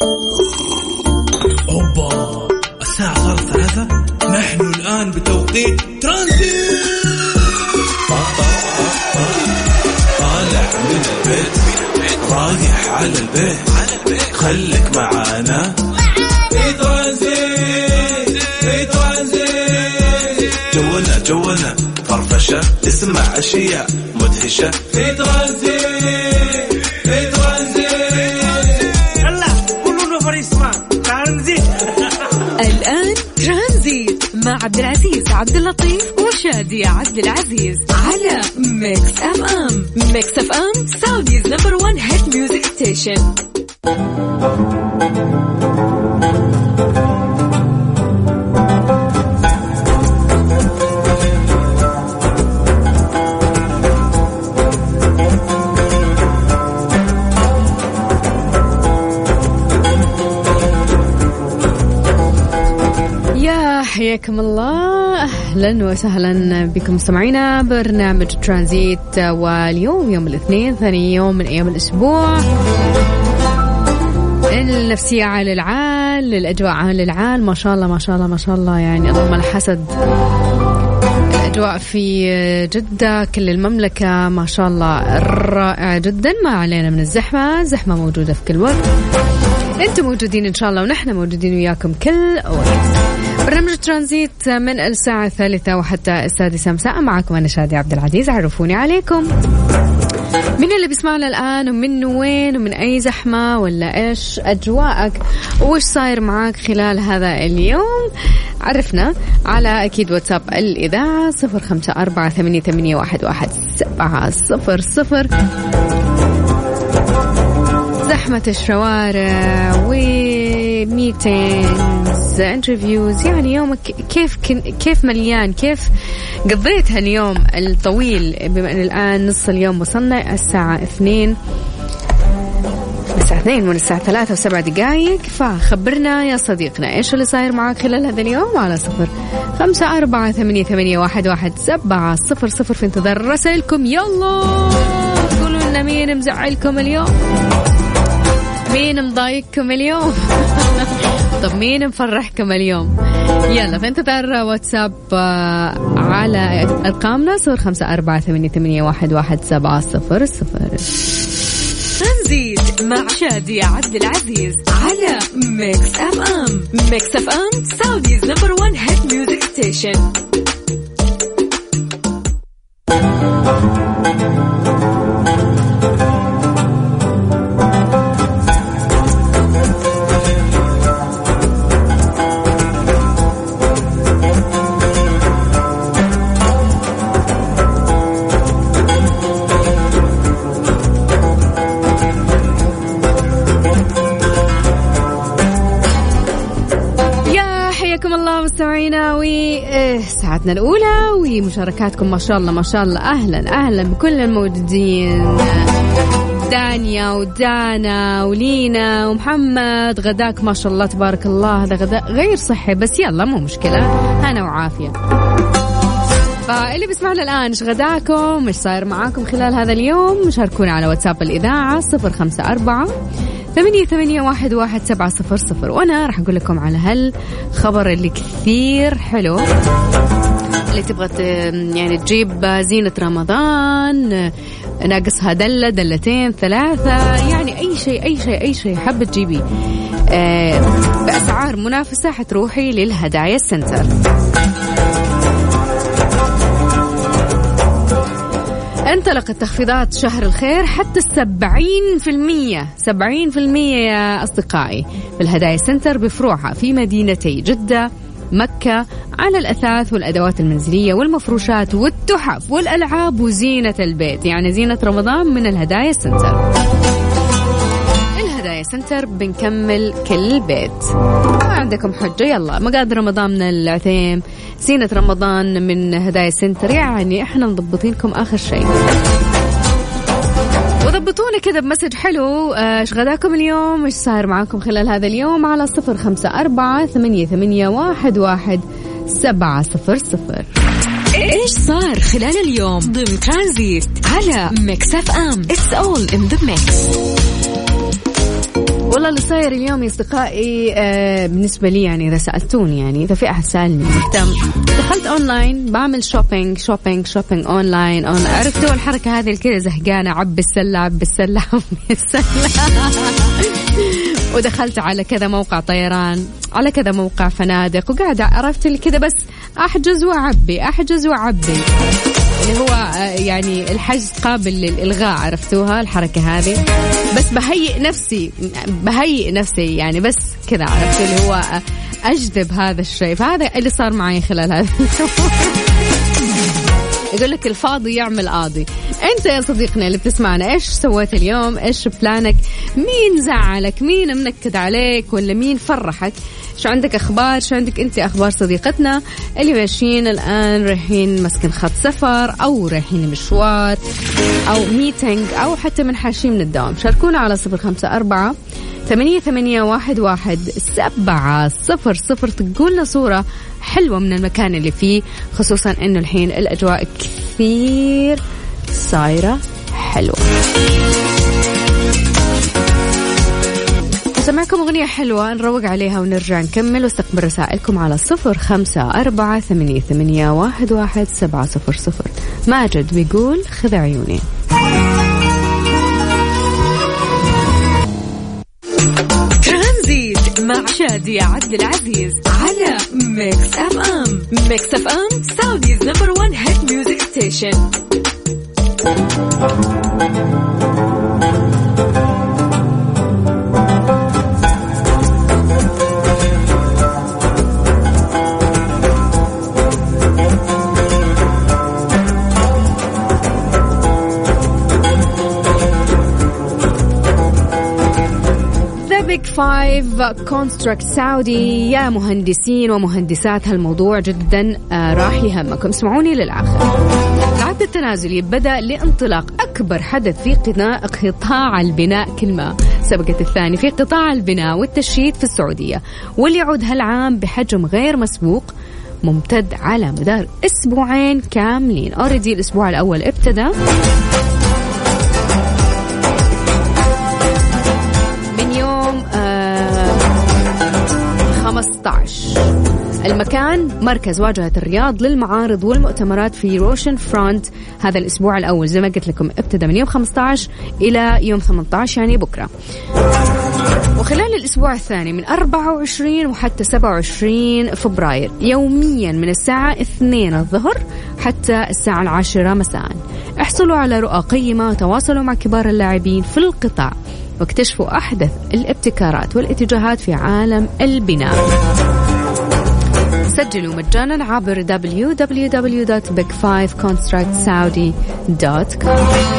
أوبا، الساعة صارت 3. نحن الآن بتوقيت ترانزيت. طالع من البيت رايح على البيت، خليك معانا في ترانزيت. في ترانزيت جولنا فرفشة، اسمع أشياء مدهشة في ترانزيت. في ترانزيت يلا قولوا نفر اسمع ترانزيت. الآن ترانزيت مع عبد العزيز عبد اللطيف وشادي عبد العزيز على ميكس اف ام. ميكس اف ام سعوديز نمبر 1 هيت ميوزك ستيشن. حياكم الله، أهلا وسهلا بكم مستمعينا برنامج ترانزيت. واليوم يوم الاثنين، ثاني يوم من أيام الأسبوع. النفسية على العال، الأجواء على العال، ما شاء الله ما شاء الله ما شاء الله، يعني اللهم الحسد. الأجواء في جدة كل المملكة ما شاء الله رائعة جدا، ما علينا من الزحمة موجودة في كل وقت. أنتم موجودين إن شاء الله ونحن موجودين وياكم كل وقت. برنامج ترانزيت من الساعة 3 وحتى 6 مساء، معكم أنا شادي عبد العزيز. عرفوني عليكم، من اللي بيسمعنا الآن ومن وين ومن أي زحمة ولا إيش أجواءك وإيش صاير معاك خلال هذا اليوم. عرفنا على أكيد واتساب الإذاعة 0548811700. زحمة الشوارع وميتينز انترفيوز، يعني يومك كيف مليان، كيف قضيت هاليوم الطويل، بما أن الآن نص اليوم وصلنا الساعة 2 من الساعة 3 و7 دقائق. فخبرنا يا صديقنا إيش اللي صاير معك خلال هذا اليوم على 0548811700 في انتظار رسائلكم. يلا قولوا لنا مين مزعلكم اليوم، مين مضايقكم اليوم طب مين مفرحكم اليوم. يلا في انتظار واتساب على أرقامنا 0548811700. ترانزيت مع شادي عبد العزيز على ميكس اف ام. ميكس اف ام سعوديز نمبر 1 هيت ميوزك ستيشن. مستمعينا وساعتنا الأولى ومشاركاتكم ما شاء الله ما شاء الله. أهلا بكل الموجودين، دانيا ودانا ولينا ومحمد. غداك ما شاء الله تبارك الله، هذا غداء غير صحي بس يلا مو مشكلة، هنا وعافية. فاللي بيسمعنا الآن إيش غداكم، إيش صاير معاكم خلال هذا اليوم، شاركونا على واتساب الإذاعة 0548811700. وأنا راح أقول لكم على هالخبر اللي كثير حلو، اللي تبغى يعني تجيب زينة رمضان، ناقصها دلة دلتين ثلاثة، يعني أي شيء حابة تجيبيه بأسعار منافسة، حتروحي للهدايا السنتر. انطلقت تخفيضات شهر الخير حتى 70% يا أصدقائي في الهدايا سنتر بفروعها في مدينتي جدة مكة، على الأثاث والأدوات المنزلية والمفروشات والتحف والألعاب وزينة البيت، يعني زينة رمضان من الهدايا سنتر. الهدايا سنتر بنكمل كل بيت. ما عندكم حجة، يلا مقاد رمضان من العثيم، زينة رمضان من هدايا سنتر، يعني احنا مضبطينكم آخر شيء. وضبطونا كذا بمسج حلو، ايش غداكم اليوم، ايش صاير معاكم خلال هذا اليوم على 0548811700. ايش صار خلال اليوم ضمن ترانزيت على ميكس اف ام. It's all in the mix. والله اللي صاير اليوم يا أصدقائي بالنسبة لي يعني إذا سألتوني يعني إذا في أحد سألني دخلت أونلاين بعمل شوبينج أونلاين عرفتوا الحركة هذه الكذا زهقانة عب السلة ودخلت على كذا موقع طيران على كذا موقع فنادق وقاعدة عرفت اللي كذا بس أحجز وأعبي اللي هو يعني الحجز قابل للإلغاء عرفتوها الحركة هذه بس بهيئ نفسي يعني بس كذا عرفت اللي هو أجذب هذا الشيء فهذا اللي صار معي خلال هذا يقول لك الفاضي يعمل قاضي. أنت يا صديقنا اللي بتسمعنا إيش سويت اليوم؟ إيش بلانك؟ مين زعلك؟ مين منكد عليك؟ ولا مين فرحك؟ شو عندك أخبار؟ شو عندك أنت أخبار صديقتنا اللي ماشيين الآن رايحين مسكن خط سفر أو رايحين مشوار أو ميتينج أو حتى منحاشين من الدوام؟ شاركونا على 0548811700 تقولنا صورة حلوة من المكان اللي فيه خصوصا إنه الحين الأجواء كثير صايرة حلوة. سمعكم أغنية حلوة نروق عليها ونرجع نكمل واستقبل رسائلكم على 0548811700. ماجد بيقول خذ عيوني. ترانزيت مع شادية عبد العزيز على ميكس اف ام. ميكس اف ام سعوديز نمبر 1 هيت ميوزك ستيشن. Big Five Construct سعودي. يا مهندسين ومهندسات هالموضوع جدا راح يهمكم، اسمعوني للآخر. العد التنازلي بدأ لانطلاق أكبر حدث في قطاع البناء، كلمة سبقت الثاني، في قطاع البناء والتشييد في السعودية، واللي يعود هالعام بحجم غير مسبوق ممتد على مدار أسبوعين كاملين. أوريدي الأسبوع الأول ابتدى من يوم 15. المكان مركز واجهة الرياض للمعارض والمؤتمرات في روشن فرونت. هذا الأسبوع الأول زي ما قلت لكم ابتدى من يوم 15 إلى يوم 18 يعني بكرة، وخلال الأسبوع الثاني من 24 وحتى 27 فبراير يوميا من الساعة 2 الظهر حتى الساعة 10 مساء. احصلوا على رؤى قيمة وتواصلوا مع كبار اللاعبين في القطاع واكتشفوا أحدث الابتكارات والاتجاهات في عالم البناء. سجلوا مجانا عبر www.big5constructsaudi.com.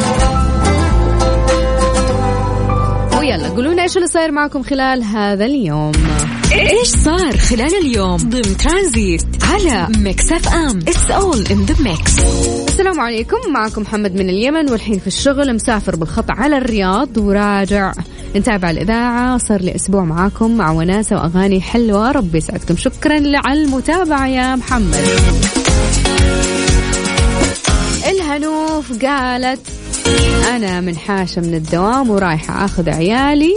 ويلا قولونا ايش اللي صاير معكم خلال هذا اليوم. ايش صار خلال اليوم ضمن ترانزيت على ميكس اف ام. It's all in the mix. السلام عليكم، معكم محمد من اليمن والحين في الشغل، مسافر بالخط على الرياض وراجع نتابع الإذاعة. صار لي أسبوع معاكم مع وناسة وأغاني حلوة، ربي يسعدكم. شكرا على المتابعة يا محمد. الهنوف قالت أنا منحاشة من الدوام ورايحة أخذ عيالي،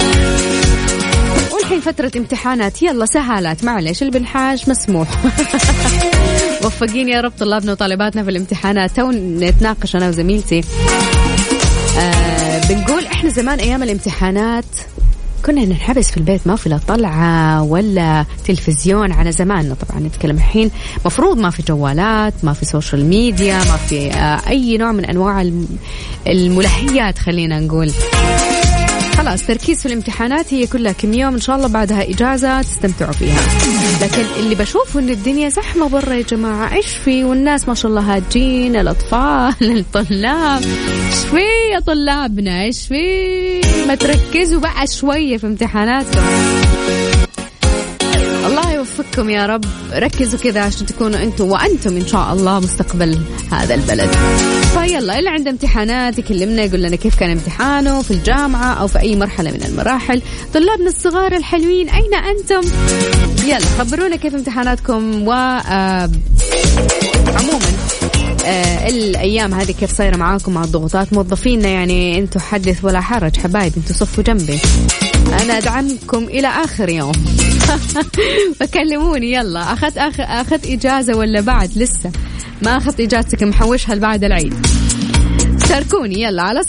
والحين فترة امتحانات، يلا سهالات معلش البنحاش مسموح. وفقين يا رب طلابنا وطالباتنا في الامتحانات. تو نتناقش أنا وزميلتي بنقول إحنا زمان أيام الامتحانات كنا ننحبس في البيت، ما في لا طلعة ولا تلفزيون على زماننا. طبعا نتكلم الحين مفروض ما في جوالات، ما في سوشيال ميديا، ما في أي نوع من أنواع الملهيات، خلينا نقول خلاص تركيز في الامتحانات، هي كلها كم يوم إن شاء الله بعدها إجازة تستمتعوا فيها. لكن اللي بشوفه إن الدنيا زحمة برا يا جماعة، إيش في؟ والناس ما شاء الله هاجين، الأطفال الطلاب، إيش في يا طلابنا؟ إيش في؟ ما تركزوا بقى شوية في امتحاناتكم. الله يوفقكم يا رب، ركزوا كذا عشان تكونوا وأنتم إن شاء الله مستقبل هذا البلد. فيلا اللي عنده امتحانات يكلمنا يقول لنا كيف كان امتحانه في الجامعة أو في أي مرحلة من المراحل. طلابنا الصغار الحلوين أين أنتم؟ يلا خبرونا كيف امتحاناتكم، وعموما الأيام هذه كيف صايرة معاكم مع الضغوطات. موظفينا يعني أنتوا حدث ولا حرج حبايب، أنتوا صفوا جنبي. أنا أدعمكم إلى آخر يوم. فكلموني يلا. أخذت إجازة ولا بعد لسه ما أخذت إجازتك محوشها بعد العيد؟ شاركوني يلا على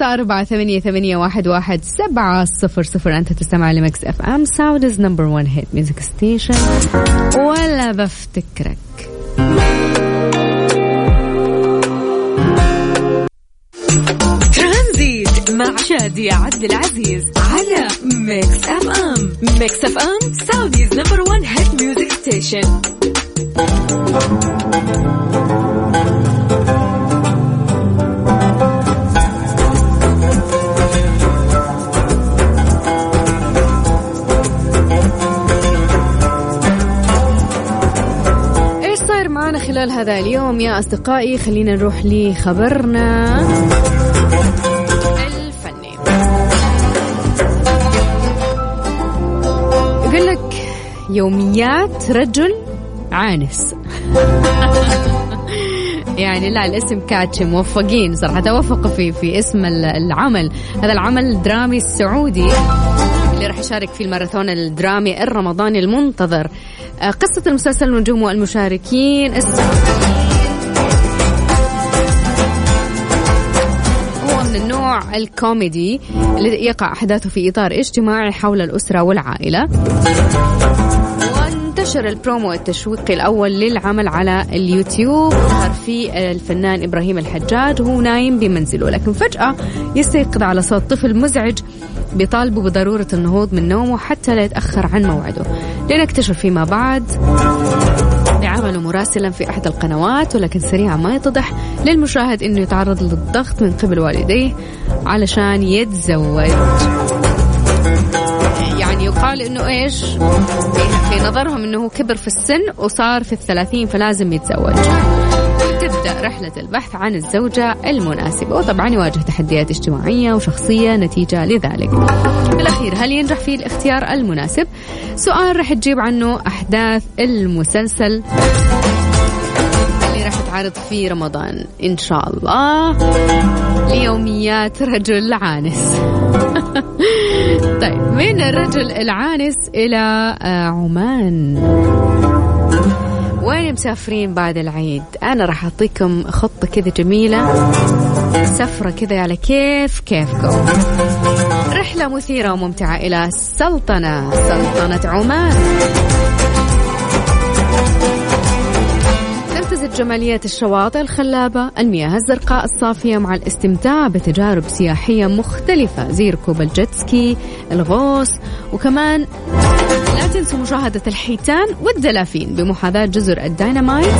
0548811700. أنت تستمع لميكس اف ام ساودز نمبر 1 هيت ميوزك ستيشن. ولا بفتكرك ترانزيت مع شادية عبد العزيز على ميكس اف ام. ميكس اف ام ساودز نمبر 1 هيت ميوزك ستيشن. خلال هذا اليوم يا أصدقائي خلينا نروح لخبرنا الفني. يقول لك يوميات رجل عانس. يعني لا الاسم كاتشي، موفقين صراحة، توفقوا في اسم العمل. هذا العمل الدرامي السعودي اللي راح يشارك في الماراثون الدرامي الرمضاني المنتظر. قصة المسلسل ونجوم والمشاركين هو من النوع الكوميدي اللي يقع أحداثه في إطار اجتماعي حول الأسرة والعائلة. وانتشر البرومو التشويقي الأول للعمل على اليوتيوب. ظهر فيه الفنان إبراهيم الحجاج وهو نايم بمنزله، لكن فجأة يستيقظ على صوت طفل مزعج بيطالبوا بضرورة النهوض من نومه حتى لا يتأخر عن موعده. لنكتشف فيما بعد بعمله مراسلا في أحد القنوات، ولكن سريعا ما يتضح للمشاهد أنه يتعرض للضغط من قبل والديه علشان يتزوج. يعني يقال أنه إيش في نظرهم أنه كبر في السن وصار في 30 فلازم يتزوج. تبدأ رحلة البحث عن الزوجة المناسبة، وطبعا يواجه تحديات اجتماعية وشخصية نتيجة لذلك. في الأخير هل ينجح في الاختيار المناسب؟ سؤال رح تجيب عنه أحداث المسلسل اللي رح تعرض في رمضان إن شاء الله ليوميات رجل عانس. طيب من الرجل العانس إلى عمان، وين مسافرين بعد العيد؟ أنا راح أعطيكم خطة كذا جميلة، سفرة كذا على كيفكم. رحلة مثيرة وممتعة إلى سلطنة عمان. تمتزج جماليات الشواطئ الخلابة، المياه الزرقاء الصافية، مع الاستمتاع بتجارب سياحية مختلفة زي ركوب الجيتسكي، الغوص، وكمان لا تنسوا مشاهدة الحيتان والدلافين بمحاذاة جزر الديناميت.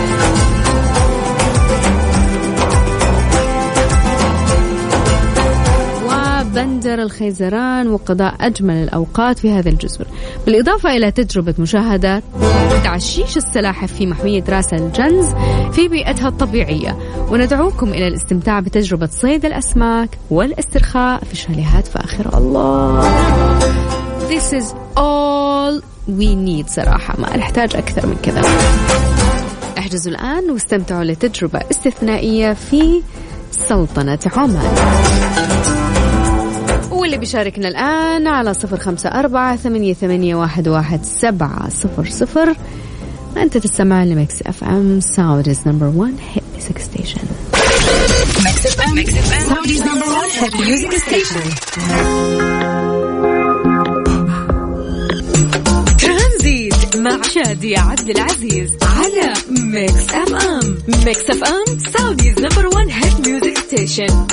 وبندر الخيزران، وقضاء أجمل الأوقات في هذا الجزر، بالإضافة إلى تجربة مشاهدة تعشيش السلاحف في محمية راس الجنز في بيئتها الطبيعية. وندعوكم إلى الاستمتاع بتجربة صيد الأسماك والاسترخاء في شاليهات فاخرة. الله، This is all we need صراحة، ما نحتاج أكثر من كذا. احجزوا الآن واستمتعوا لتجربة استثنائية في سلطنة عمان. واللي بيشاركنا الآن على 0548811700. أنت تستمع لميكس اف ام ساودز نمبر 1 هيت ميوزك ستيشن. ميكس اف ام ساودز نمبر 1 هيت ميوزك ستيشن. ترانزيت مع شادية عبد العزيز على ميكس اف ام. ميكس اف ام ساودز نمبر 1 هيت ميوزك ستيشن.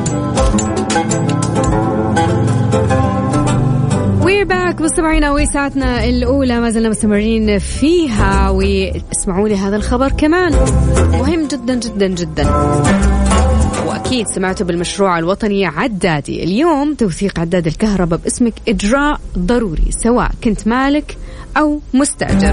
We're back مستمعينا، وساعتنا الأولى ما زلنا مستمرين فيها. واسمعوا لي هذا الخبر كمان مهم جدا جدا جدا، وأكيد سمعتوا بالمشروع الوطني عدادي. اليوم توثيق عداد الكهرباء باسمك إجراء ضروري سواء كنت مالك أو مستأجر.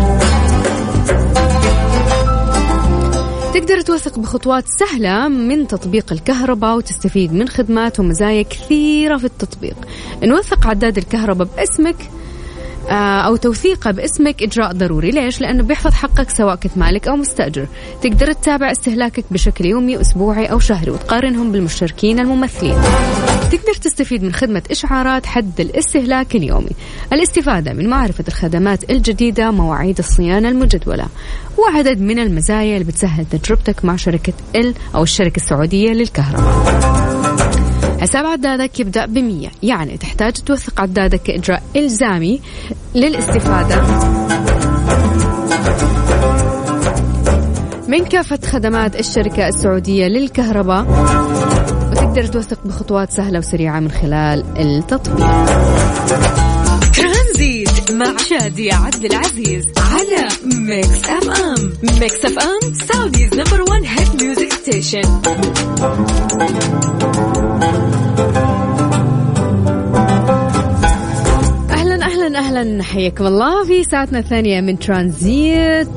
تقدر توثق بخطوات سهلة من تطبيق الكهرباء وتستفيد من خدمات ومزايا كثيرة في التطبيق. نوثق عداد الكهرباء باسمك أو توثيقه باسمك إجراء ضروري. ليش؟ لأنه بيحفظ حقك سواء كنت مالك أو مستأجر. تقدر تتابع استهلاكك بشكل يومي أسبوعي أو شهري وتقارنهم بالمشتركين الممثلين. تقدر تستفيد من خدمة إشعارات حد الاستهلاك اليومي. الاستفادة من معرفة الخدمات الجديدة، مواعيد الصيانة المجدولة، وعدد من المزايا اللي بتسهل تجربتك مع شركة أو الشركة السعودية للكهرباء. حساب عدادك يبدأ ب100، يعني تحتاج توثق عدادك كإجراء إلزامي للاستفادة من كافة خدمات الشركة السعودية للكهرباء، وتقدر توثق بخطوات سهلة وسريعة من خلال التطبيق. ترانزيت مع شادية عبد العزيز على ميكس اف ام. ميكس اف ام سعوديز نمبر 1 هيت ميوزك ستيشن. أهلا حياكم الله في ساعتنا الثانية من ترانزيت.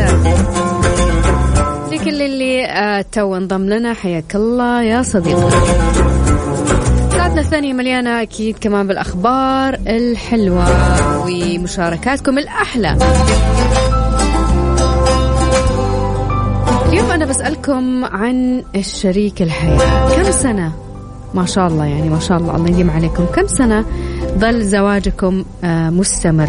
لكل اللي تو انضم لنا حياك الله يا صديقي. ساعتنا الثانية مليانة أكيد كمان بالأخبار الحلوة ومشاركاتكم الأحلى. اليوم أنا بسألكم عن الشريك الحياة. كم سنة ما شاء الله، يعني ما شاء الله، الله يديم عليكم، كم سنة ظل زواجكم مستمر؟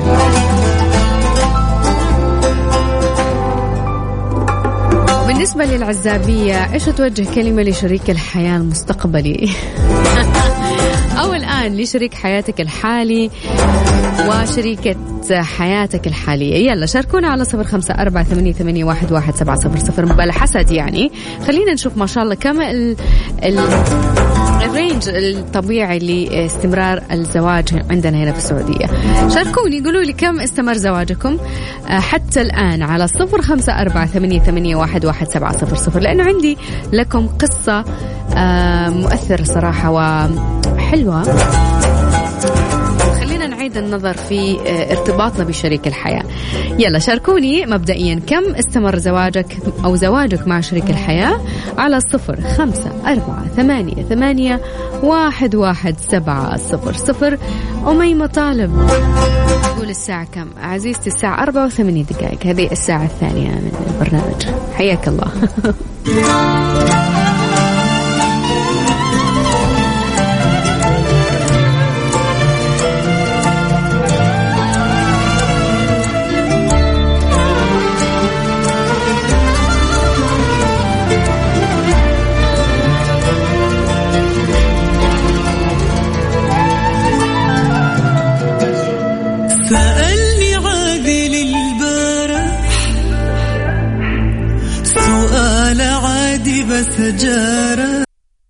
بالنسبة للعزابية، إيش توجه كلمة لشريك الحياة المستقبلي أو الآن لشريك حياتك الحالي وشريكة حياتك الحالية؟ يلا شاركونا على 0548811700 بلا حسد. يعني خلينا نشوف ما شاء الله كم الرينج الطبيعي لاستمرار الزواج عندنا هنا في السعودية. شاركوني قولوا لي كم استمر زواجكم حتى الآن على 0548811700 لأنه عندي لكم قصة مؤثرة صراحة وحلوة. خلينا نعيد النظر في ارتباطنا بشريك الحياة. يلا شاركوني مبدئيا كم استمر زواجك أو زواجك مع شريك الحياة على 0548811700. أميمة طالب تقول الساعة كم؟ عزيزتي الساعة 84 دقائق، هذه الساعة الثانية من البرنامج. حياك الله. سألني عادل البارح سؤال عادي بس جاره.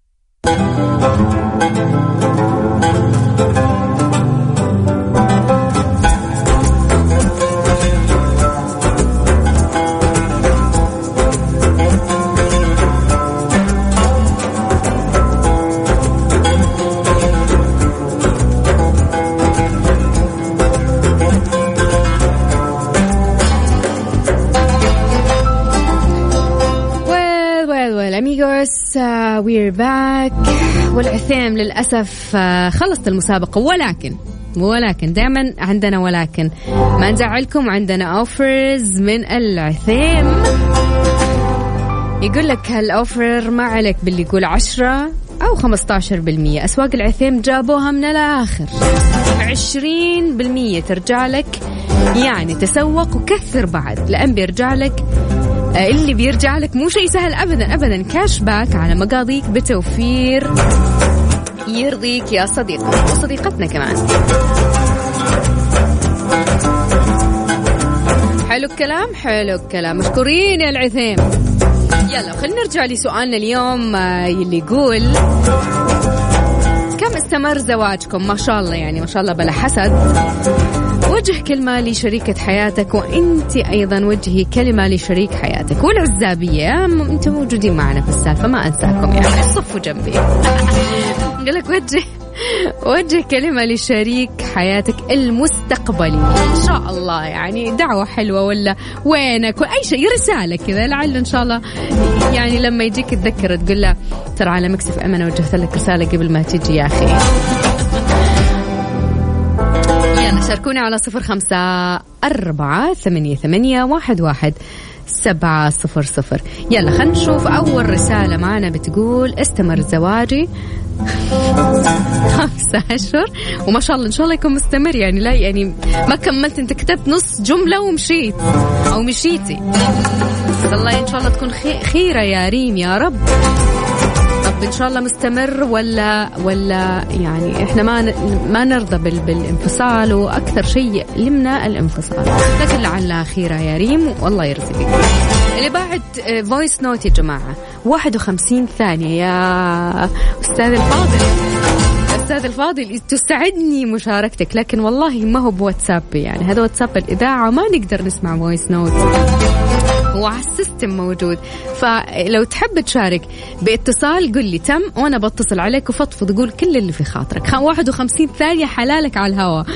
we're back. والعثيم للأسف خلصت المسابقة، ولكن دائما عندنا ولكن ما نزعلكم، عندنا اوفرز من العثيم. يقول لك هالأوفر ما عليك باللي يقول 10 أو 15%. أسواق العثيم جابوها من الآخر 20% ترجع لك، يعني تسوق وكثر بعد لأن بيرجع لك. اللي بيرجع لك مو شيء سهل أبدا أبدا، كاش باك على مقاضيك بتوفير يرضيك يا صديقي وصديقتنا كمان. حلو الكلام، مشكورين يا العثيم. يلا خلينا نرجع لسؤالنا اليوم اللي يقول كم استمر زواجكم؟ ما شاء الله، يعني ما شاء الله بلا حسد. وجه كلمة لشريكة حياتك، وانت ايضا وجهي كلمة لشريك حياتك. والعزابية انتم موجودين معنا في السالفة، ما انساكم يعني، صفوا جنبي. قال لك وجه كلمة لشريك حياتك المستقبلي ان شاء الله، يعني دعوة حلوة ولا وينك واي شيء، رسالة كذا لعل ان شاء الله يعني لما يجيك تذكر تقول له ترى على ميكس اف ام انا وجهت لك رسالة قبل ما تيجي يا اخي. يلا شاركوني على 0548811700. يلا خلينا نشوف أول رسالة معنا. بتقول استمر زواجي 5 أشهر وما شاء الله إن شاء الله يكون مستمر. يعني لا يعني ما كملت، أنت كتبت نص جملة ومشيت أو مشيتي. الله إن شاء الله تكون خيرة يا ريم يا رب. طب إن شاء الله مستمر ولا يعني إحنا ما نرضى بالانفصال، وأكثر شيء يلمنا الانفصال، لكن لعلها خيرة يا ريم والله يرزقك. اللي بعد فويس نوت يا جماعة 51 ثانية يا أستاذ الفاضل. أستاذ الفاضل تسعدني مشاركتك، لكن والله ما هو بواتساب، يعني هذا واتساب الإذاعة ما نقدر نسمع فويس نوت، هو على السيستم موجود. فلو تحب تشارك باتصال قل لي تم وأنا بتصل عليك وفضفض قول كل اللي في خاطرك. 51 ثانية حلالك على الهواء.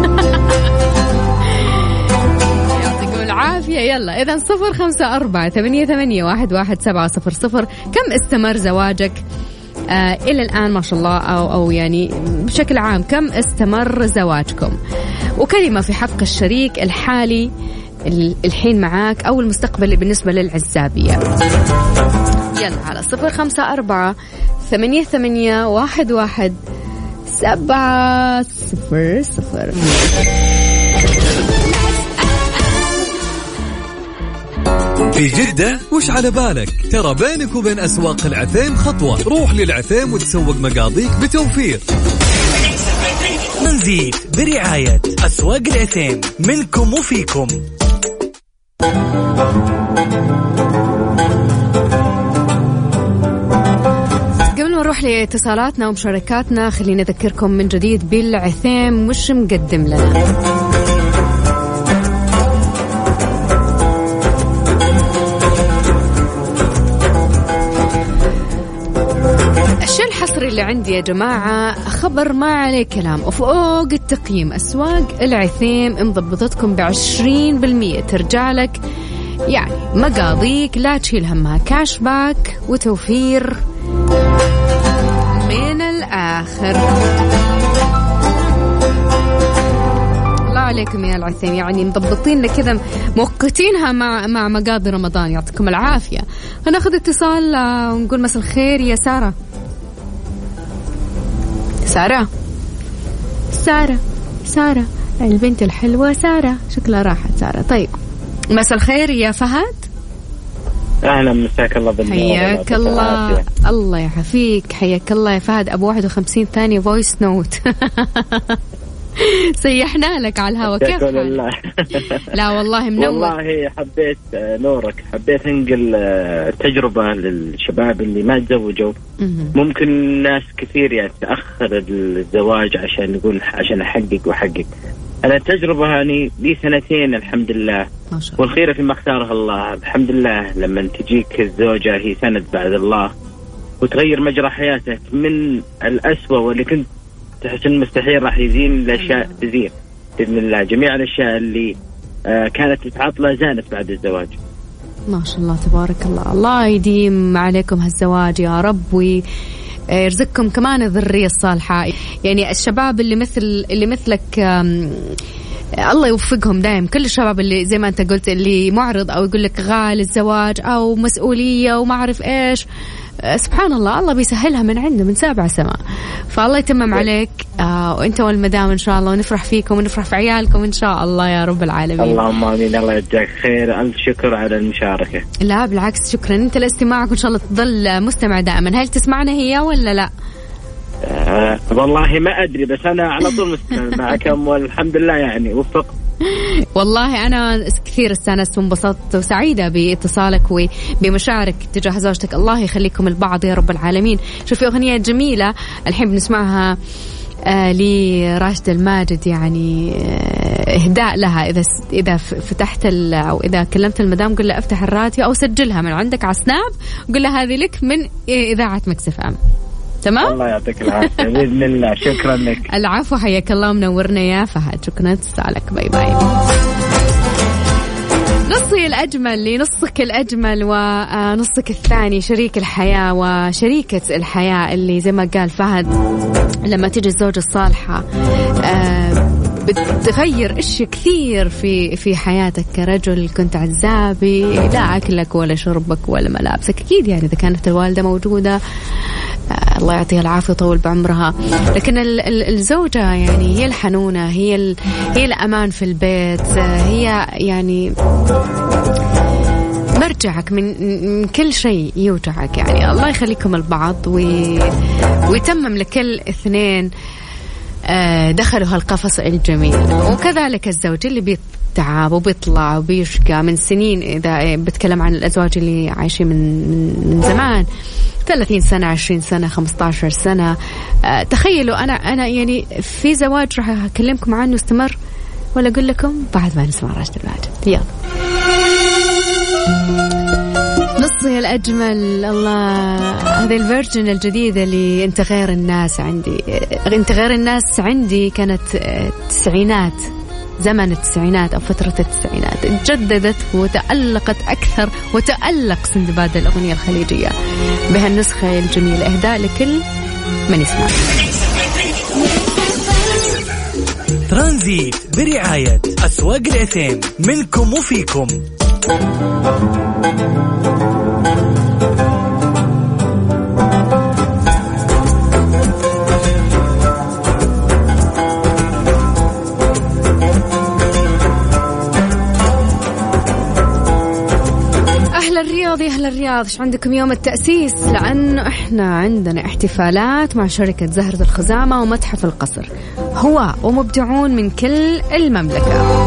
يعطيكم العافية. يلا إذن 0548811700. كم استمر زواجك إلى الآن ما شاء الله، أو يعني بشكل عام كم استمر زواجكم؟ وكلمة في حق الشريك الحالي الحين معاك أو المستقبل بالنسبة للعزابية. يلا على 0548811700. في جدة وش على بالك؟ ترى بينك وبين أسواق العثيم خطوة. روح للعثيم وتسوق مقاضيك بتوفير. منزيد برعاية أسواق العثيم، منكم وفيكم. قبل ما نروح لاتصالاتنا ومشاركاتنا خلينا نذكركم من جديد بالعثيم وش مقدم لنا. الشيء الحصري اللي عندي يا جماعة خبر ما عليه كلام وفوق التقييم. أسواق العثيم مضبطتكم ب20% ترجع لك، يعني مقاضيك لا تشيل همها، كاش باك وتوفير من الآخر. الله عليكم يا العثيم، يعني مضبطين كذا موقتينها مع مقاضي رمضان. يعطيكم العافية. هناخذ اتصال ونقول مساء الخير يا سارة. سارة البنت الحلوة سارة، شكلها راحت سارة. طيب مساء الخير يا فهد. أهلا مساك الله بالنور. حياك الله. الله يعافيك. حياك الله يا فهد. أبو 51 ثانية فويس نوت. سيحنا لك على الهواء. كيف لا والله منور. والله حبيت نورك، حبيت انقل تجربة للشباب اللي ما تزوجوا. ممكن ناس كثير يعني تأخر الزواج عشان نقول عشان أحقق. أنا التجربة يعني لي 2 الحمد لله، والخيرة فيما اختارها الله. الحمد لله لما تجيك الزوجة هي سند بعد الله وتغير مجرى حياتك من الأسوأ واللي كنت تحسن مستحيل راح يزين الأشياء تزين بإذن الله. جميع الأشياء اللي كانت تتعطل زانت بعد الزواج. ما شاء الله تبارك الله. الله يديم عليكم هالزواج يا رب ويرزقكم كمان الذرية الصالحة. يعني الشباب اللي مثلك الله يوفقهم دائم. كل الشباب اللي زي ما أنت قلت اللي معرض أو يقول لك غالي الزواج أو مسؤولية وما أعرف إيش، سبحان الله الله بيسهلها من عنده من 7 سماء. فالله يتمم عليك وانت والمدام ان شاء الله، ونفرح فيكم ونفرح في عيالكم ان شاء الله يا رب العالمين. اللهم امين. الله يجزاك خير. الف شكر على المشاركه. لا بالعكس شكرا انت لاستماعك، وان شاء الله تظل مستمع دائما. هل تسمعنا هي ولا لا؟ والله ما ادري، بس انا على طول مستمع معكم والحمد لله يعني وفقت. والله أنا كثير استانست وانبسطت وسعيدة باتصالك وبمشاعرك تجاه زوجتك. الله يخليكم البعض يا رب العالمين. شوفي أغنية جميلة الحين بنسمعها لراشد الماجد، يعني إهداء لها. إذا فتحت أو إذا كلمت المدام قل لها افتح الراديو أو سجلها من عندك على سناب وقل لها هذه لك من إذاعة مكس اف ام. تمام. الله يعطيك العافية بإذن الله. شكرا لك. العفو حياك الله منورنا يا فهد. شكرا تسالك. باي باي. نصي الأجمل لنصك الأجمل ونصك الثاني شريك الحياة وشريكة الحياة اللي زي ما قال فهد لما تيجي الزوجة الصالحة بتغير اشياء كثير في حياتك كرجل. كنت عزابي، لا أكلك ولا شربك ولا ملابسك. أكيد يعني إذا كانت الوالدة موجودة الله يعطيها العافية طول بعمرها، لكن الزوجة يعني هي الحنونة، هي الأمان في البيت، هي يعني مرجعك من كل شيء يوجعك. يعني الله يخليكم البعض ويتمم لكل اثنين دخلوا هالقفص الجميل. وكذلك الزوج اللي بيتعب وبيطلع وبيشقى من سنين، إذا بتكلم عن الأزواج اللي عايشين من زمان 30 سنة 20 سنة 15 سنة. تخيلوا أنا يعني في زواج راح أكلمكم عنه استمر، ولا أقول لكم بعد ما نسمع راشد الماجد. يلا نصي الأجمل. الله، هذه الفيرجن الجديدة اللي انت غير الناس عندي. انت غير الناس عندي كانت التسعينات، زمن التسعينات أو فترة التسعينات، تجددت وتألقت أكثر، وتألق سندباد الأغنية الخليجية بهالنسخة الجميلة. إهداء لكل من يسمع. ترانزيت برعاية أسواق العثيم، منكم وفيكم. أهل الرياض، إيش عندكم يوم التأسيس؟ لأنه إحنا عندنا احتفالات مع شركة زهرة الخزامة ومتحف القصر، هو ومبدعون من كل المملكة.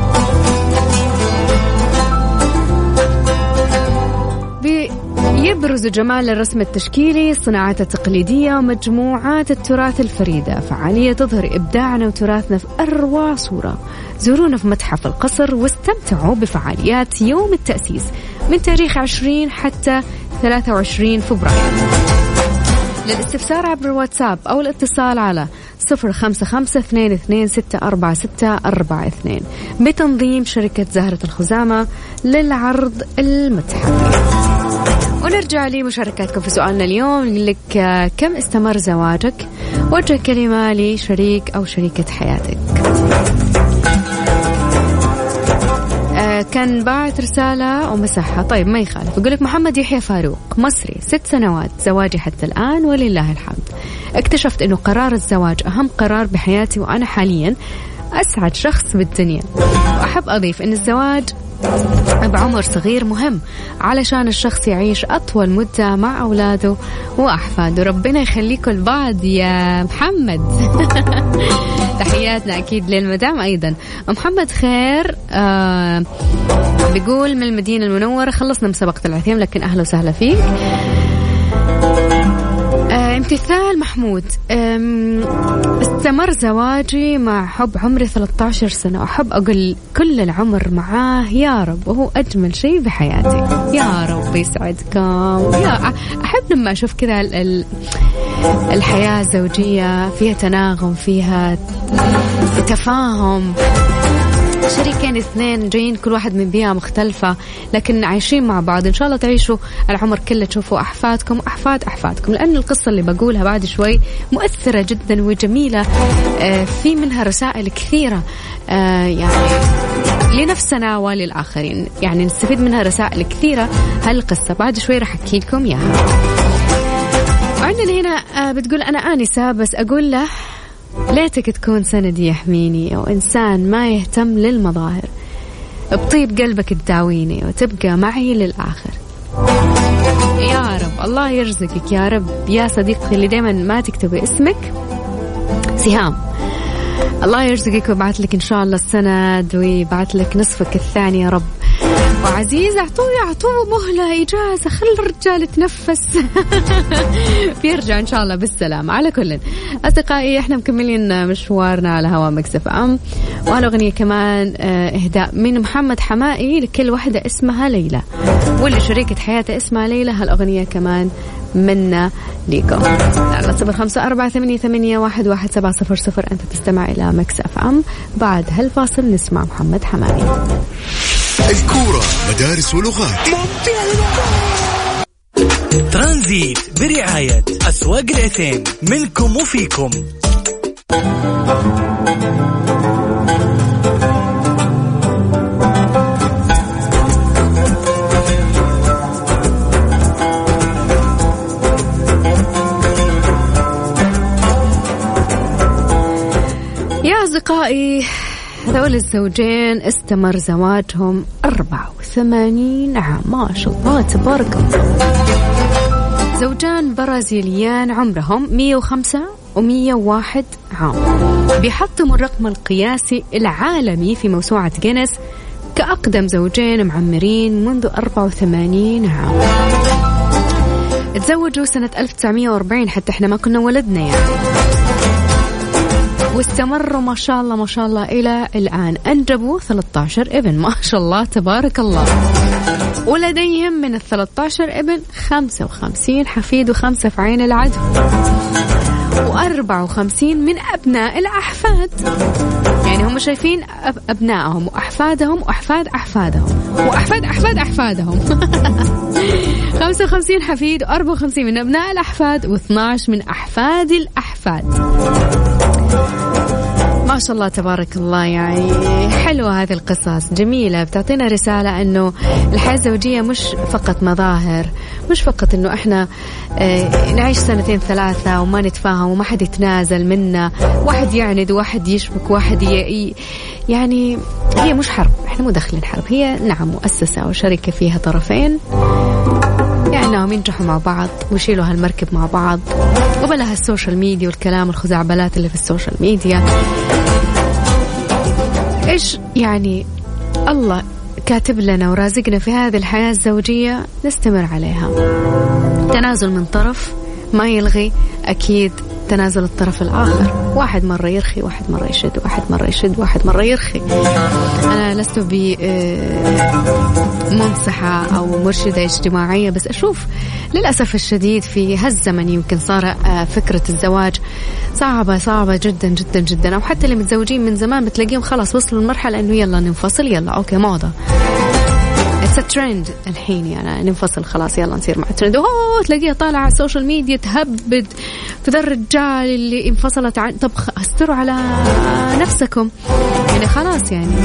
يبرز جمال الرسم التشكيلي، الصناعات التقليدية ومجموعات التراث الفريدة. فعالية تظهر إبداعنا وتراثنا في أروع صورة. زورونا في متحف القصر واستمتعوا بفعاليات يوم التأسيس من تاريخ 20 حتى 23 فبراير. للاستفسار عبر الواتساب أو الاتصال على 0552264642 بتنظيم شركة زهرة الخزامة للعرض المتحف. ونرجع لمشاركاتكم في سؤالنا اليوم. لك كم استمر زواجك؟ وجه كلمة لشريك أو شريكة حياتك. كان باعت رسالة ومسحها. طيب ما يخالف. يقولك محمد يحيى فاروق، مصري، 6 سنوات زواجي حتى الآن ولله الحمد. اكتشفت أنه قرار الزواج أهم قرار بحياتي، وأنا حاليا أسعد شخص بالدنيا. وأحب أضيف أن الزواج بعمر صغير مهم علشان الشخص يعيش أطول مدة مع أولاده وأحفاده. ربنا يخليكم لبعض يا محمد. تحياتنا أكيد للمدام أيضا. محمد خير بيقول من المدينة المنورة، خلصنا مسابقة العثيم لكن أهلا وسهلا فيك. امتثال محمود، استمر زواجي مع حب عمري 13 سنة، وأحب أقول كل العمر معاه يا رب، وهو أجمل شيء بحياتي. يا رب يسعدكم. أحب لما أشوف كذا الحياة الزوجية فيها تناغم، فيها تفاهم، شريكين اثنين جايين كل واحد من بيئة مختلفة لكن عايشين مع بعض. إن شاء الله تعيشوا العمر كله، تشوفوا أحفادكم وأحفاد أحفادكم، لأن القصة اللي بقولها بعد شوي مؤثرة جدا وجميلة. في منها رسائل كثيرة يعني لنفسنا وللآخرين، يعني نستفيد منها رسائل كثيرة. هالقصة بعد شوي راح أحكي لكم إياها. وعندنا هنا بتقول أنا آنسة بس أقول له ليتك تكون سندي يحميني، أو إنسان ما يهتم للمظاهر، بطيب قلبك تداويني وتبقى معي للآخر. يا رب الله يرزقك يا رب يا صديقتي اللي دايما ما تكتبي اسمك، سهام. الله يرزقك ويبعث لك إن شاء الله السند ويبعث لك نصفك الثاني يا رب. وعزيز اعطوه مهلة إجازة، خلي الرجال يتنفس. بيرجع إن شاء الله بالسلامة. على كل أصدقائي احنا مكملين مشوارنا على هوا ميكس اف ام، وهالأغنية كمان إهداء من محمد حمائي لكل واحدة اسمها ليلى، واللي شريكة حياتها اسمها ليلى. هالأغنية كمان منا ليكم على 0548811700. أنت تستمع إلى ميكس اف ام. بعد هالفاصل نسمع محمد حمائي. الكورة، مدارس ولغات. ترانزيت برعاية أسواق العثيم، منكم وفيكم. أصدقائي، هذول الزوجين استمر زواجهم 84 عام، ما شاء الله تبارك الله. زوجان برازيليان عمرهم 105 و101 عام، بيحطموا الرقم القياسي العالمي في موسوعة جينيس كأقدم زوجين معمرين منذ 84 عام. تزوجوا سنة 1940، حتى احنا ما كنا ولدنا يعني، واستمروا ما شاء الله ما شاء الله إلى الآن. أنجبوا 13 ابن، ما شاء الله تبارك الله، ولديهم من 13 ابن 55 حفيد، و5 في عين العدو، و54 من أبناء الأحفاد. يعني هم شايفين أبنائهم وأحفادهم وأحفاد أحفادهم وأحفاد أحفاد أحفادهم 55 حفيد، و54 من أبناء الأحفاد، و12 من أحفاد الأحفاد. ما شاء الله تبارك الله. يعني حلوة هذه القصص، جميلة، بتعطينا رسالة أنه الحياة الزوجية مش فقط مظاهر، مش فقط أنه إحنا نعيش 2 3 وما نتفاهم وما حد يتنازل منا، واحد يعند وواحد يشبك واحد يعني هي مش حرب، إحنا مو داخلين حرب، هي نعم مؤسسة وشركة فيها طرفين، يعني أنهم ينجحوا مع بعض ويشيلوا هالمركب مع بعض، وبلها السوشيال ميديا والكلام الخزعبلات اللي في السوشيال ميديا. إيش يعني الله كاتب لنا ورازقنا في هذه الحياة الزوجية نستمر عليها. تنازل من طرف ما يلغي أكيد تنازل الطرف الآخر، واحد مرة يرخي، واحد مرة يشد، واحد مرة يشد، واحد مرة يرخي. أنا لست بمنصحة أو مرشدة اجتماعية، بس أشوف للأسف الشديد في هالزمن يمكن صار فكرة الزواج صعبة جدا جدا جدا، أو حتى اللي متزوجين من زمان بتلاقيهم خلاص وصلوا لمرحلة أنه يلا ننفصل، يلا أوكي موضة، it's a trend الحين، يعني ننفصل خلاص يلا نصير مع الترند. تلاقيها طالعة على السوشيال ميديا تهبد في ذا الرجال اللي انفصلت عن، طب استروا على نفسكم يعني، خلاص يعني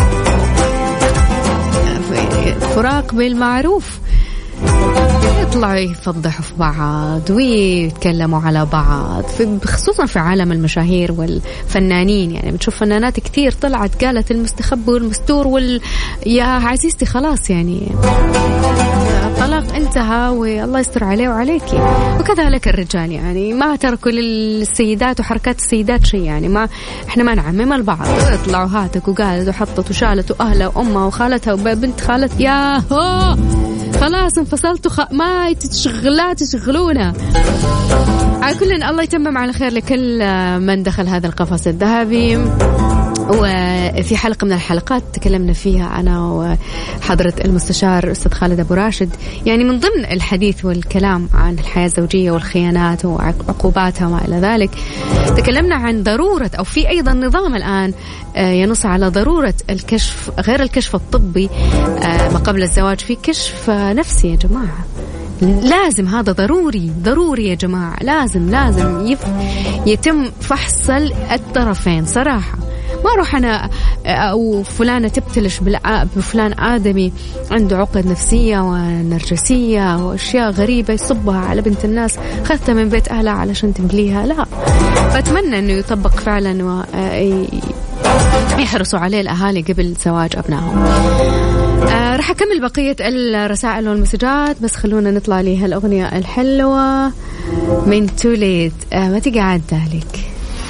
فراق بالمعروف. يطلعوا يفضحوا في بعض ويتكلموا على بعض، خصوصا في عالم المشاهير والفنانين. يعني بتشوف فنانات كتير طلعت قالت المستخبي والمستور يا عزيزتي خلاص يعني الطلاق انتهى والله يستر عليه وعليكي. وكذلك الرجال يعني ما تركوا للسيدات وحركات السيدات شيء، يعني ما احنا ما نعمم البعض، يطلعوا هاتك وقالت وحطت وشالت وأهلها وأمها وخالتها وبنت خالت، يا هو خلاص انفصلتوا ما تشغلونا. على كل الله يتمم على خير لكل من دخل هذا القفص الذهبي. وفي حلقة من الحلقات تكلمنا فيها أنا وحضرة المستشار أستاذ خالد أبو راشد، يعني من ضمن الحديث والكلام عن الحياة الزوجية والخيانات وعقوباتها وما إلى ذلك، تكلمنا عن ضرورة، أو في أيضا نظام الآن ينص على ضرورة الكشف، غير الكشف الطبي ما قبل الزواج، في كشف نفسي يا جماعة، لازم، هذا ضروري يا جماعة، لازم يتم فحص الطرفين صراحة. ما أروح أنا أو فلانة تبتلش بفلان آدمي عنده عقد نفسية ونرجسية وأشياء غريبة يصبها على بنت الناس، خذتها من بيت أهلها علشان تبليها، لا. فأتمنى أنه يطبق فعلا ويحرصوا عليه الأهالي قبل زواج أبنائهم. راح أكمل بقية الرسائل والمسجات، بس خلونا نطلع لها الأغنية الحلوة من توليد ما تقعد ذلك.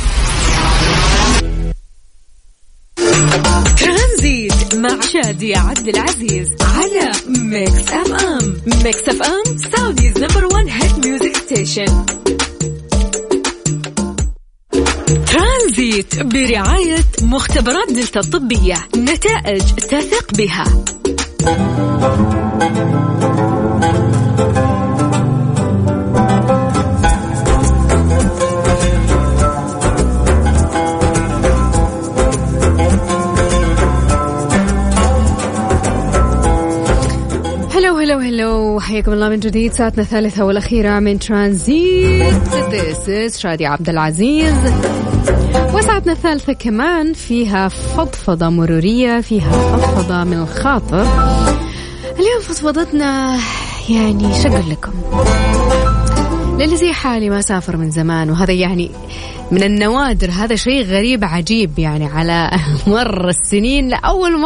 ترانزيت مع شادية عبد العزيز على ميكس أف أم. ميكس أف أم سعوديز نمبر 1 هيت ميوزك ستيشن. ترانزيت برعاية مختبرات دلتا الطبية، نتائج تثق بها. هلو حياكم الله من جديد، ساعتنا الثالثة والأخيرة من ترانزيت. This is شادية عبد العزيز، وساعتنا الثالثة كمان فيها فضفضة مرورية، فيها فضفضة من الخاطر. اليوم فضفضتنا يعني شقل لكم للي زي حالي ما سافر من زمان، وهذا يعني من النوادر، هذا شيء غريب عجيب يعني على مر السنين لأول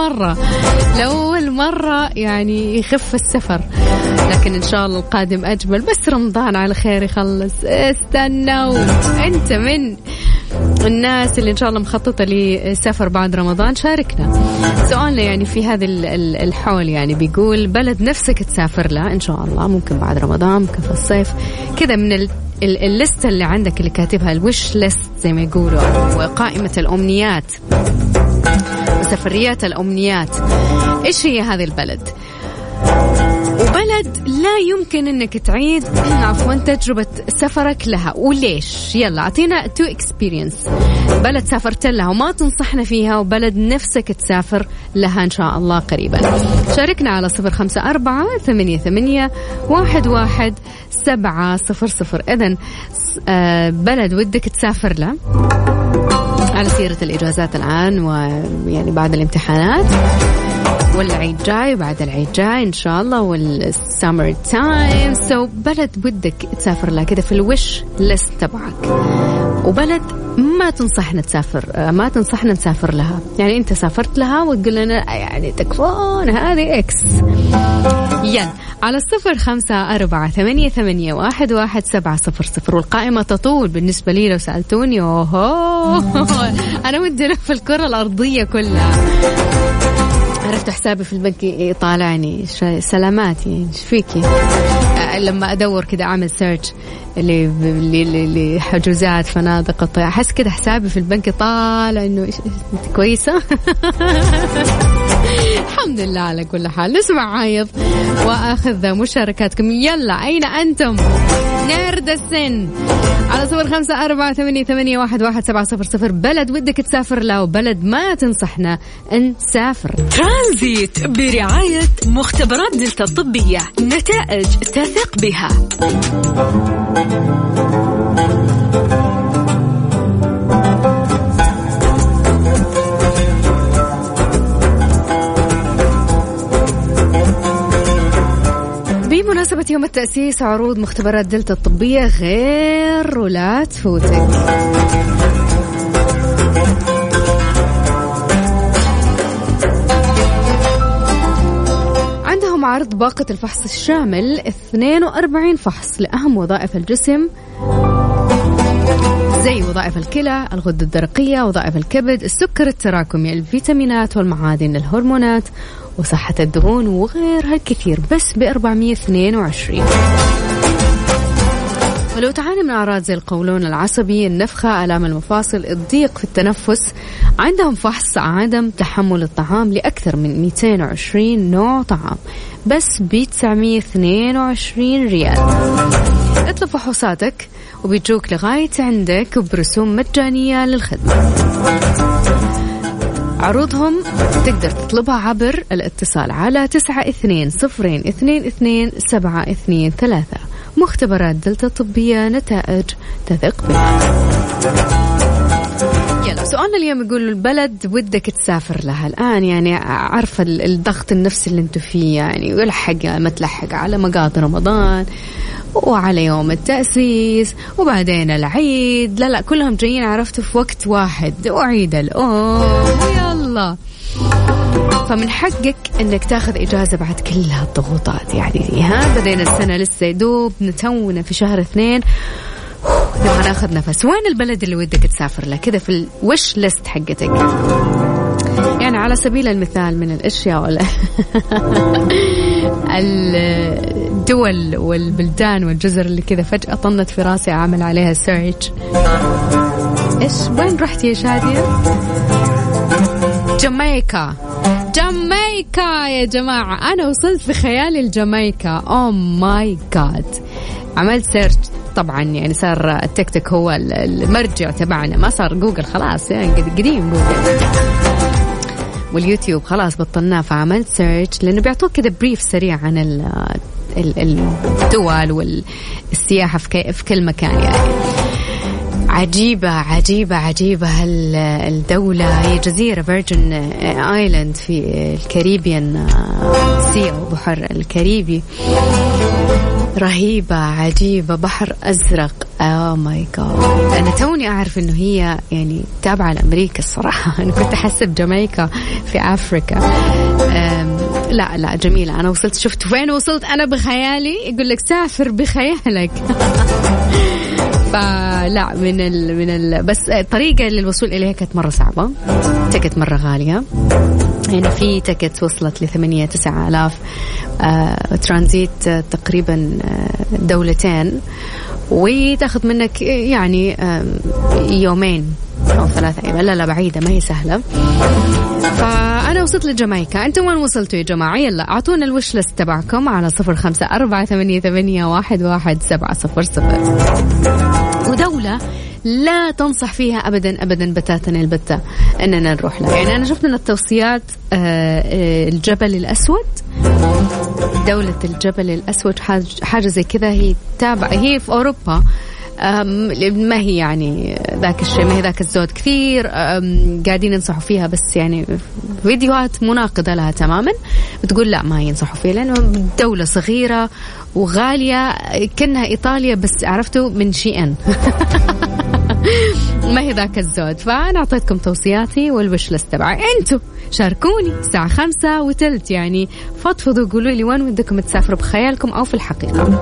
مرة يعني يخف السفر، لكن إن شاء الله القادم أجمل. بس رمضان على خير يخلص، استنوا. أنت من الناس اللي إن شاء الله مخططة لسفر بعد رمضان؟ شاركنا. سؤالنا يعني في هذا الحول يعني بيقول بلد نفسك تسافر لها إن شاء الله، ممكن بعد رمضان، ممكن في الصيف كذا، من الليستة اللي عندك اللي كاتبها، الوش ليست زي ما يقولوا، وقائمة الأمنيات وسفريات الأمنيات. إيش هي هذه البلد؟ وبلد لا يمكن أنك تعيد تجربة سفرك لها، وليش؟ يلا أعطينا 2 experience، بلد سافرت لها وما تنصحنا فيها، وبلد نفسك تسافر لها إن شاء الله قريبا. شاركنا على 0548811700. إذن بلد ودك تسافر له على سيرة الإجازات الآن، ويعني بعد الامتحانات والعيد جاي وبعد العيد جاي إن شاء الله، والسامر تايم. بلد ودك تسافر لها كده في الوش ليست تبعك، وبلد ما تنصحنا نسافر لها، يعني أنت سافرت لها وتقول لنا يعني تكفون هذه إكس. يلا على 0548811700. والقائمة تطول بالنسبة لي لو سألتوني. أنا ودي ألف الكرة الأرضية كلها. عرفت حسابي في البنك يطالعني، سلاماتي ايش فيكي؟ لما ادور كده اعمل سيرش اللي حجوزات فنادق الطيران، احس كده حسابي في البنك طالع انه انت كويسه. الحمد لله على كل حال. نسمع عايض واخذ مشاركاتكم. يلا أين أنتم؟ نرد السن على 0548811700. بلد ودك تسافر له وبلد ما تنصحنا أن تسافر. ترانزيت برعاية مختبرات دلتا الطبية، نتائج تثق بها. بمناسبة يوم التأسيس عروض مختبرات دلتا الطبية غير ولا تفوتك. عندهم عرض باقة الفحص الشامل، 42 فحص لأهم وظائف الجسم زي وظائف الكلى، الغدة الدرقية، وظائف الكبد، السكر التراكمي، الفيتامينات والمعادن، الهرمونات، وصحة الدهون وغيرها الكثير، بس ب422. ولو تعاني من أعراض زي القولون العصبي، النفخة، آلام المفاصل، الضيق في التنفس، عندهم فحص عدم تحمل الطعام لأكثر من 220 نوع طعام، بس ب922 ريال. اطلب فحوصاتك وبيجوك لغاية عندك وبرسوم مجانية للخدمة. عروضهم تقدر تطلبها عبر الاتصال على 920222 مختبرات دلتا الطبية، نتائج تثق بها. يلا سؤالنا اليوم يقول البلد ودك تسافر لها الآن، يعني عارفة الضغط النفسي اللي انتو فيه، يعني ولحق ما تلحق على مقاطع رمضان وعلى يوم التأسيس وبعدين العيد، لا كلهم جايين عرفتوا في وقت واحد، وعيد الأم يلا. فمن حقك انك تاخذ اجازة بعد كل هالضغوطات، يعني بدينا السنة لسه يدوب نتونا في شهر 2، نبغى ناخذ نفس. وين البلد اللي ودك تسافر له كذا في الوش ليست حقتك؟ يعني على سبيل المثال من الاشياء ولا الدول والبلدان والجزر اللي كذا فجأة طنت في راسي اعمل عليها سيرش. ايش وين رحتي يا شادية؟ جامايكا يا جماعة، أنا وصلت في خيالي الجامايكا. أوه ماي جاد، عملت سيرش طبعا، يعني صار التيك توك هو المرجع تبعنا، ما صار جوجل خلاص، يعني قديم جوجل واليوتيوب خلاص بطلناه. فعملت سيرش لأنه بيعطوك كذا بريف سريع عن الدول والسياحة في كل مكان. يعني عجيبة الدولة، هي جزيرة فيرجن آيلاند في الكاريبيان سي أو بحر الكاريبي. رهيبة عجيبة، بحر أزرق. ماي جاد، أنا توني أعرف إنه هي يعني تابعة لأمريكا الصراحة. أنا كنت أحسب جامايكا في أفريقيا. لا جميلة. أنا وصلت، شفت وين وصلت أنا بخيالي؟ يقول لك سافر بخيالك. فلا بس الطريقة للوصول إليها كانت مرة صعبة، تكت مرة غالية، يعني في تكت وصلت ل8-9 آلاف. ترانزيت تقريبا دولتين، وتاخذ منك يعني2 أو 3 أيام. لا بعيدة، ما هي سهلة. فأنا وصلت لجامايكا. أنتم وين وصلتوا يا جماعة؟ يلا أعطونا الوش لست تبعكم على 0548811700. ودولة لا تنصح فيها أبدا بتاتا البتة أننا نروح لها. يعني أنا شفت من التوصيات الجبل الأسود، دولة الجبل الأسود، حاجة زي كذا. هي تابعة، هي في أوروبا، ما هي يعني ذاك الشيء، ما هي ذاك الزود. كثير قاعدين ينصحوا فيها، بس يعني فيديوهات مناقضة لها تماما بتقول لا ما ينصحوا فيها، لأنه دولة صغيرة وغالية كأنها إيطاليا، بس عرفتوا من شيئا. ما هي ذاك الزود. فأنا أعطيتكم توصياتي والوش لست تبعي. أنتوا شاركوني الساعة 5:03، يعني فضفضوا، قولوا لي وين ودكم تسافروا بخيالكم أو في الحقيقة.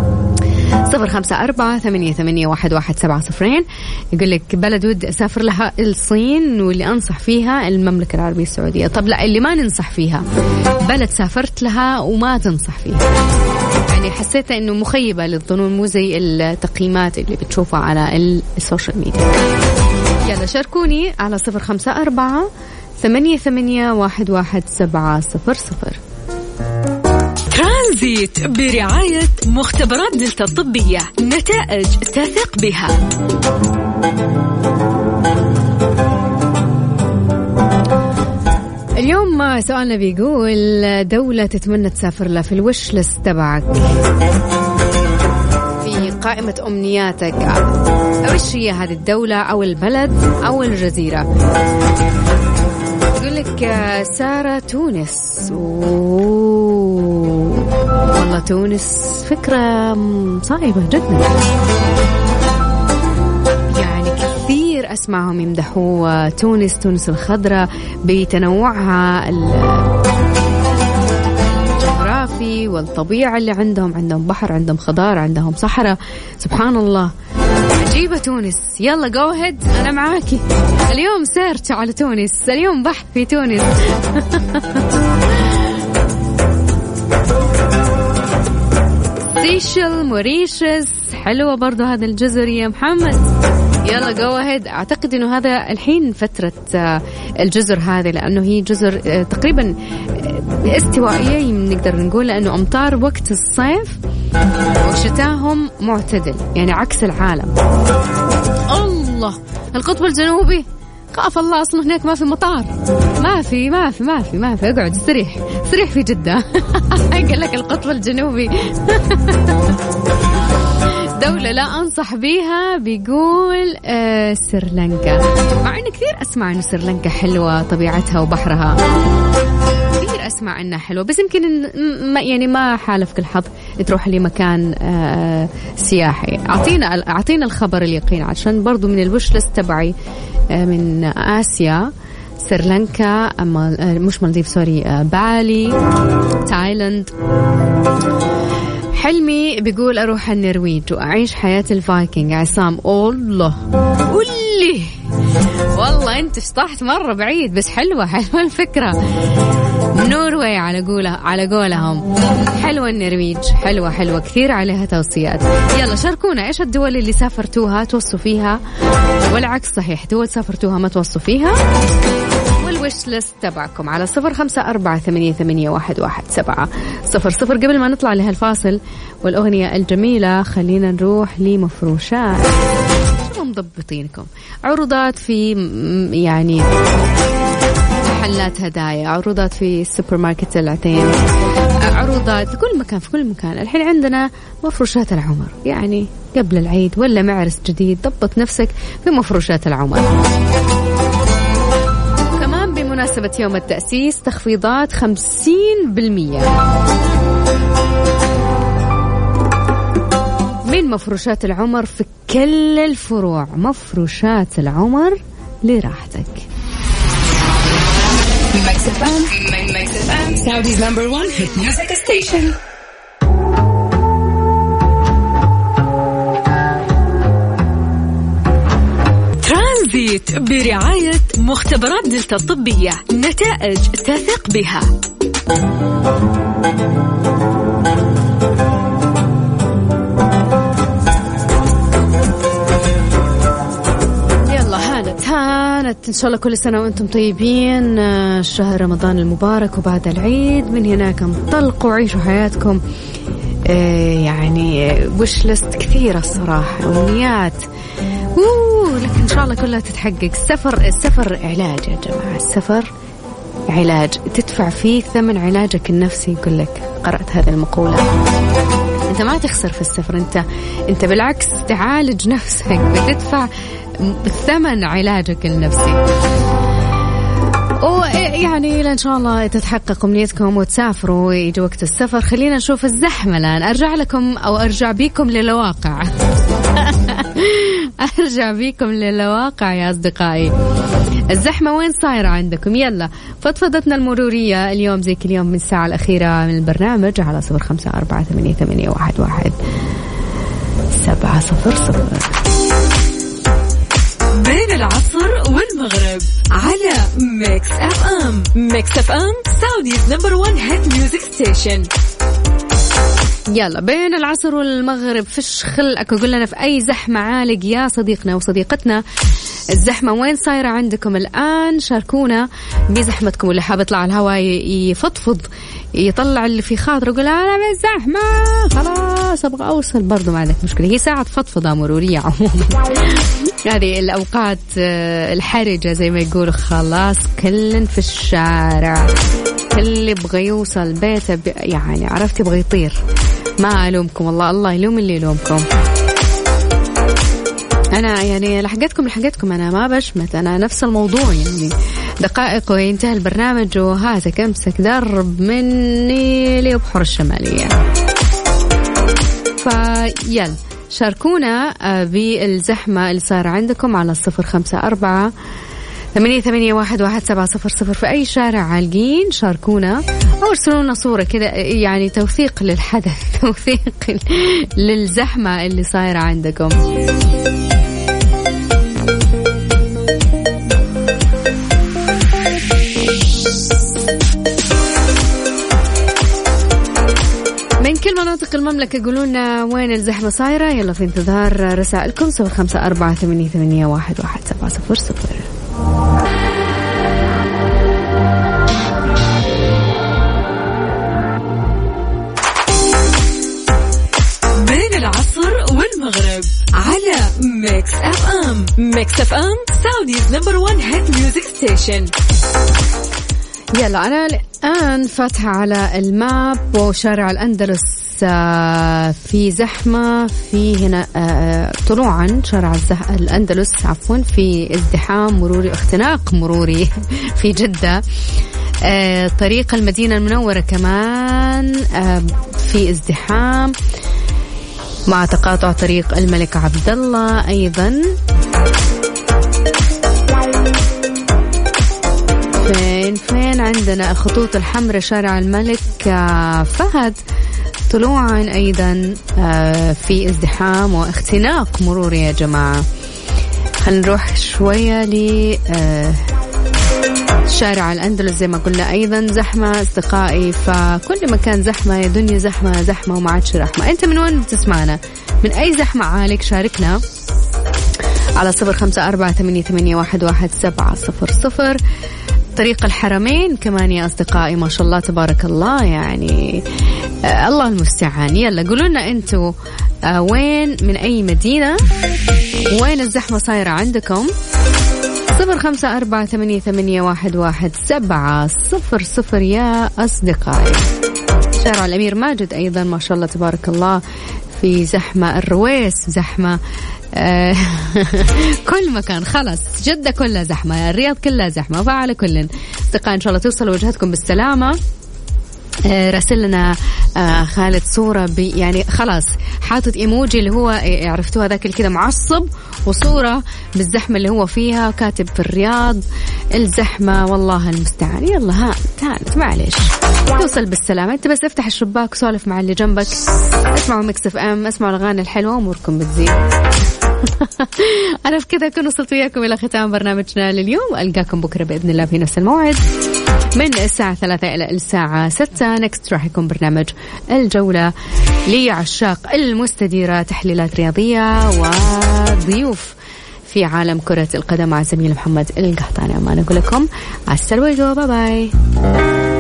0548811700. يقول لك بلد ودي أسافر لها الصين، واللي أنصح فيها المملكة العربية السعودية. طب لا، اللي ما ننصح فيها، بلد سافرت لها وما تنصح فيها، يعني حسيت إنه مخيبة للظنون، مو زي التقييمات اللي بتشوفها على السوشيال ميديا. يلا شاركوني على 0548811700. ترانزيت برعاية مختبرات دلتا الطبية، نتائج تثق بها. اليوم سؤالنا بيقول دولة تتمنى تسافر لها في الوش لست تبعك، في قائمة أمنياتك، وش هي هذه الدولة أو البلد أو الجزيرة؟ يقول لك سارة تونس. والله تونس فكرة صعبة جدا، يعني كثير أسمعهم يمدحوا تونس الخضراء بتنوعها الجغرافي والطبيعة اللي عندهم بحر، عندهم خضار، عندهم صحراء. سبحان الله، عجيبة تونس. يلا جو هيد، أنا معاكي. اليوم سيرش على تونس، اليوم بحث في تونس. سيشل، موريشيس، حلوة برضو هذا الجزر يا محمد. يلا جو هيد. أعتقد أنه هذا الحين فترة الجزر هذه، لأنه هي جزر تقريبا استوائية نقدر نقول، لأنه أمطار وقت الصيف وشتاهم معتدل، يعني عكس العالم. الله، القطب الجنوبي خاف الله، أصلا هناك ما في مطار، ما في اقعد استريح في جدة. قال لك القطب الجنوبي. دولة لا أنصح بيها بيقول سريلانكا، مع أن كثير أسمع أن سريلانكا حلوة، طبيعتها وبحرها كثير أسمع أنها حلوة، بس يمكن يعني ما حالفك الحظ تروح لمكان سياحي. أعطينا الخبر اليقين، عشان برضو من الوش لست تبعي من آسيا سريلانكا، مش مالديف، سوري، بالي، تايلاند. حلمي بيقول أروح النرويج وأعيش حياة الفايكنج. عصام، الله قولي، والله أنت شطحت مرة بعيد، بس حلوة الفكرة. نوروي على قولهم حلوة النرويج، حلوة كثير عليها توصيات. يلا شاركونا إيش الدول اللي سافرتوها توصوا فيها، والعكس صحيح، دول سافرتوها ما توصوا فيها، والوش لست تبعكم على 0548811700. قبل ما نطلع لهالفاصل والأغنية الجميلة، خلينا نروح لمفروشات. شو مضبطينكم؟ عروضات في يعني محلات هدايا، عروضات في السوبر ماركت العتين، عروضات في كل مكان. الحين عندنا مفروشات العمر، يعني قبل العيد ولا معرس جديد، ضبط نفسك في مفروشات العمر. كمان بمناسبة يوم التأسيس تخفيضات 50%. من مفروشات العمر في كل الفروع. مفروشات العمر لراحتك. Mix FM, Saudi's number one hit music station. ترانزيت برعاية مختبرات دلتا الطبية، نتائج تثق بها. هانت إن شاء الله كل سنة وأنتم طيبين. شهر رمضان المبارك وبعد العيد من هناك انطلقوا وعيشوا حياتكم. يعني وش لست كثيرة الصراحة، أمنيات لكن إن شاء الله كلها تتحقق. السفر علاج يا جماعة، السفر علاج، تدفع فيه ثمن علاجك النفسي. يقول لك، قرأت هذه المقولة، أنت ما تخسر في السفر، أنت بالعكس تعالج نفسك، بتدفع ثمن علاجك النفسي. ويعني إن شاء الله تتحقق أمنيتكم وتسافروا ويجي وقت السفر. خلينا نشوف الزحمة الآن. أرجع بيكم للواقع. أرجع بيكم للواقع يا أصدقائي. الزحمة وين صايرة عندكم؟ يلا فضفضتنا المرورية اليوم زي كل يوم من الساعة الأخيرة من البرنامج على 0548811700. بين العصر والمغرب على ميكس اف ام. ميكس اف ام سعوديز نمبر 1 هيت ميوزك ستيشن. يلا بين العصر والمغرب فش خلقك وقول لنا في أي زحمة عالق يا صديقنا وصديقتنا. الزحمة وين صايرة عندكم الآن؟ شاركونا بزحمتكم. واللي حاب يطلع على الهواء يفضفض يطلع اللي في خاطره يقول أنا بالزحمة خلاص أبغى أوصل، برضو ما عندك مشكلة، هي ساعة فضفضة مرورية عموما. هذه الأوقات الحرجة زي ما يقولوا، خلاص كلن في الشارع، اللي يبغى يوصل بيته يعني عرفت يبغى يطير. ما ألومكم والله، الله يلوم اللي يلومكم. أنا يعني لحقتكم أنا ما بشمت، أنا نفس الموضوع يعني دقائق وينتهي البرنامج وهذا أمسك درب مني لبحر الشمالية. فيلا شاركونا بالزحمة اللي صار عندكم على 0548811700 في أي شارع عالقين. شاركونا أو ارسلوا لنا صورة كذا يعني توثيق للحدث، توثيق للزحمة اللي صايرة عندكم. من كل مناطق المملكة قولوا لنا وين الزحمة صايرة. يلا في انتظار رسائلكم 0548811700. بين العصر والمغرب على ميكس اف ام. ميكس اف ام سعوديز نمبر 1 هيت ميوزك ستيشن. يلا أنا الآن فاتحة على الماب وشارع الأندلس في زحمة، في هنا طلوعا شارع الأندلس في ازدحام مروري، اختناق مروري في جدة. طريق المدينة المنورة كمان في ازدحام مع تقاطع طريق الملك عبد الله أيضا. فين عندنا الخطوط الحمراء شارع الملك فهد طلوعا أيضا في ازدحام واختناق مروري يا جماعة. خلينا نروح شوية شارع الأندلس زي ما قلنا أيضا زحمة أصدقائي، فكل مكان زحمة يا دنيا، زحمة وما عادش رحمة. أنت من وين بتسمعنا؟ من أي زحمة عالق؟ شاركنا على 0548811700. طريق الحرمين كمان يا أصدقائي ما شاء الله تبارك الله، يعني الله المستعان. يلا قولوا لنا أنتوا وين من أي مدينة، وين الزحمة صايرة عندكم؟ 0548811700 يا أصدقائي. شارع الأمير ماجد أيضا ما شاء الله تبارك الله في زحمة. الرويس زحمة. كل مكان خلاص، جدة كلها زحمة، الرياض كلها زحمة. فعلى كل أصدقاء إن شاء الله توصلوا وجهتكم بالسلامة. راسل لنا خالد صورة يعني خلاص حاطط ايموجي اللي هو عرفتوها ذاك اللي كذا معصب، وصورة بالزحمة اللي هو فيها، كاتب في الرياض الزحمة والله المستعان. يلا ها تعال معليش توصل بالسلامة، انت بس افتح الشباك وسولف مع اللي جنبك، اسمعوا ميكس اف ام، اسمعوا الأغاني الحلوة واموركم بتزيد. أنا في كذا أكون وصلت وياكم إلى ختام برنامجنا لليوم، ألقاكم بكرة بإذن الله في نفس الموعد من الساعة 3 إلى الساعة 6. نكست راح يكون برنامج الجولة لعشاق المستديرة، تحليلات رياضية وضيوف في عالم كرة القدم مع زميل محمد القحطاني. أما أنا أقول لكم على السلامة، باي باي.